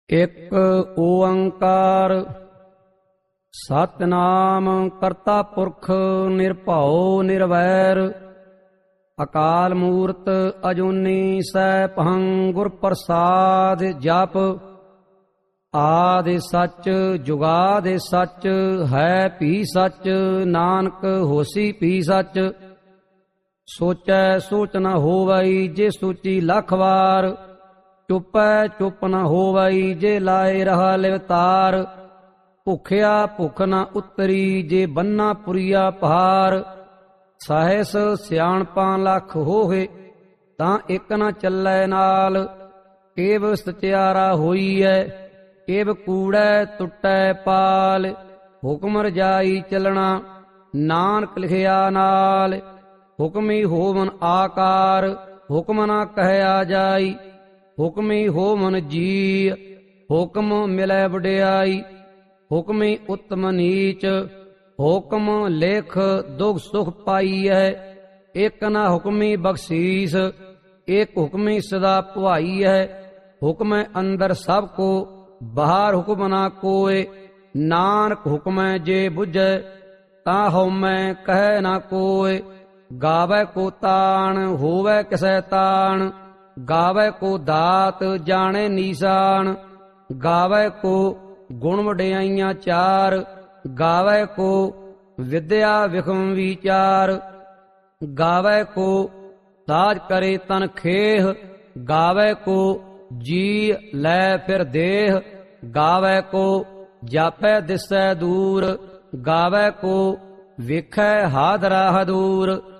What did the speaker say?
ਇਕ ਓੰਕਾਰ ਸਤਿਨਾਮ ਕਰਤਾ ਪੁਰਖ ਨਿਰਭਉ ਨਿਰਵੈਰ ਅਕਾਲ ਮੂਰਤ ਅਜੂਨੀ ਸੈਭੰ ਗੁਰ ਪ੍ਰਸਾਦ ਜਪ ਆਦਿ ਸੱਚ ਜੁਗਾਦਿ ਸੱਚ ਹੈ ਭੀ ਸੱਚ ਨਾਨਕ ਹੋਸੀ ਭੀ ਸੱਚ ਸੋਚੈ ਸੋਚ ਨ ਹੋਵਈ ਜੇ ਸੋਚੀ ਲੱਖ ਵਾਰ ਚੁੱਪੈ ਚੁੱਪ ਨ ਹੋਵਈ ਜੇ ਲਾਏ ਰਹਾ ਲਿਵਤਾਰ ਭੁਖਿਆ ਭੁਖ ਨ ਉਤਰੀ ਜੇ ਬੰਨਾ ਪੁਰੀਆ ਪਹਾਰ ਸਾਹਿਸ ਸਿਆਣਪਾਂ ਲੱਖ ਹੋਏ ਤਾਂ ਇੱਕ ਨ ਚੱਲੈ ਨਾਲ ਕੇਵ ਸਚਿਆਰਾ ਹੋਈਐ ਕੇਵ ਕੂੜੈ ਟੁੱਟੈ ਪਾਲ ਹੁਕਮ ਰਜਾਈ ਚੱਲਣਾ ਨਾਨਕ ਲਿਖਿਆ ਨਾਲ ਹੁਕਮੀ ਹੋਵਨ ਆਕਾਰ ਹੁਕਮ ਨਾ ਕਹਿਆ ਜਾਈ ਹੁਕਮੀ ਹੋਵਨ ਜੀ ਹੁਕਮ ਮਿਲੈ ਵਡਿਆਈ ਹੁਕਮੀ ਉਤਮ ਨੀਚ ਹੁਕਮ ਲੇਖ ਦੁਖ ਸੁਖ ਪਾਈਐ ਇਕ ਨਾ ਹੁਕਮੀ ਬਖਸ਼ੀਸ ਇੱਕ ਹੁਕਮੀ ਸਦਾ ਭਵਾਈਐ ਹੁਕਮੈ ਅੰਦਰ ਸਭ ਕੋ ਬਾਹਰ ਹੁਕਮ ਨਾ ਕੋਏ ਨਾਨਕ ਹੁਕਮੈ ਜੇ ਬੁਝੈ ਤਾਂ ਹਉਮੈ ਕਹਿ ਨਾ ਕੋਏ ਗਾਵੈ ਕੋ ਤਾਣ ਹੋਵੈ ਕਿਸੈ ਤਾਣ ਗਾਵੈ ਕੋ ਦਾਤ ਜਾਣੈ ਨੀਸਾਨ ਗਾਵੈ ਕੋ ਗੁਣ ਵਡਿਆਈਆਂ ਚਾਰ ਗਾਵੈ ਕੋ ਵਿਦਿਆ ਵਿਖਮ ਵਿਚਾਰ ਗਾਵੈ ਕੋ ਸਾਜ ਕਰੇ ਤਨ ਖੇਹ ਗਾਵੈ ਕੋ ਜੀ ਲੈ ਫਿਰ ਦੇਹ ਗਾਵੈ ਕੋ ਜਾਪੈ ਦਿਸੈ ਦੂਰ ਗਾਵੈ ਕੋ ਵੇਖੈ ਹਾਦਰਾ ਹਦੂਰ